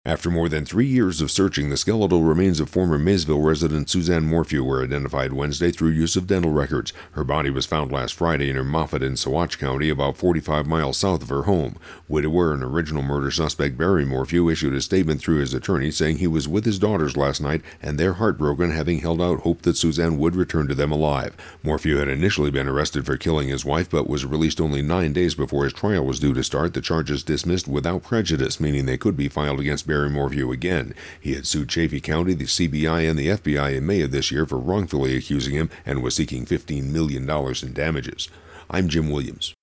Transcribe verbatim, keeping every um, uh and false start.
After more than three years of searching, the skeletal remains of former Maysville resident Suzanne Morphew were identified Wednesday through use of dental records. Her body was found last Friday near Moffat in Saguache County, about forty-five miles south of her home. Widower and original murder suspect Barry Morphew issued a statement through his attorney saying he was with his daughters last night and they're heartbroken, having held out hope that Suzanne would return to them alive. Morphew had initially been arrested for killing his wife but was released only nine days before his trial was due to start. The charges dismissed without prejudice, meaning they could be filed against Barry Morphew again. He had sued Chaffee County, the C B I, and the F B I in May of this year for wrongfully accusing him and was seeking fifteen million dollars in damages. I'm Jim Williams.